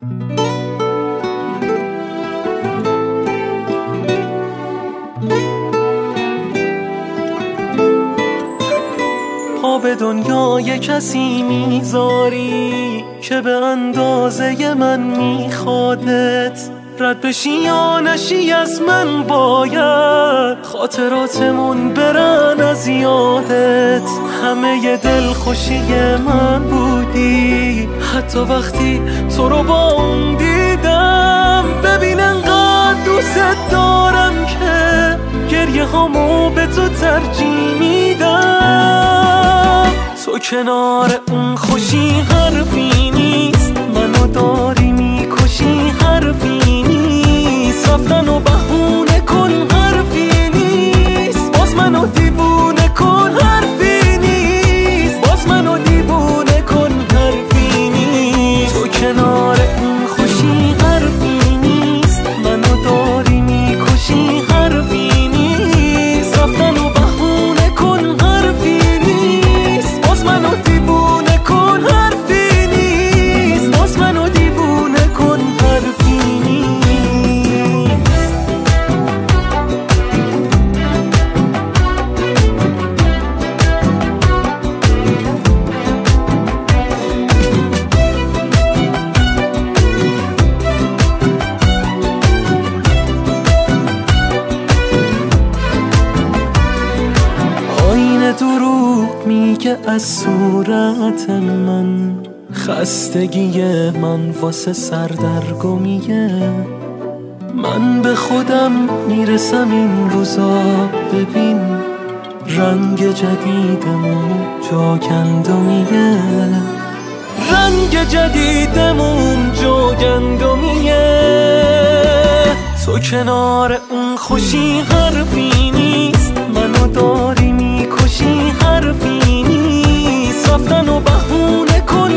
پا به دنیای کسی میذاری که به اندازه من میخوادت، رد بشی یا نشی از من باید خاطراتمون برن از یادت. همه ی دلخوشی من بودی حتی وقتی تو رو با اون دیدم. ببین انقدر دوست دارم که گریه هامو به تو ترجیح میدم. تو کنار اون خوشی حرفی نیست، منو داری میکشی حرفی نیست. رفتن و بهونه کن حرفی نیست، باز منو دیوونه کن حرفی نیست، باز منو دیوونه کن حرفی نیست. تو کنار اون خوشی حرفی نیست، منو داری میکشی حرفی نیست. رفتن و بهونه کن حرفی نیست، باز منو دیوونه کن حرفی نیست، باز منو دیوونه کن حرفی نیست. آینه دروغ میگه از صورت من، خستگی من واسه سردرگمیه. من به خودم میرسم این روزا، ببین رنگ جدیدمون جاگندمیه، رنگ جدیدمون جاگندمیه. تو کنار اون خوشی حرفی نیست، منو داری میکشی حرفی نیست. رفتن و بهونه کن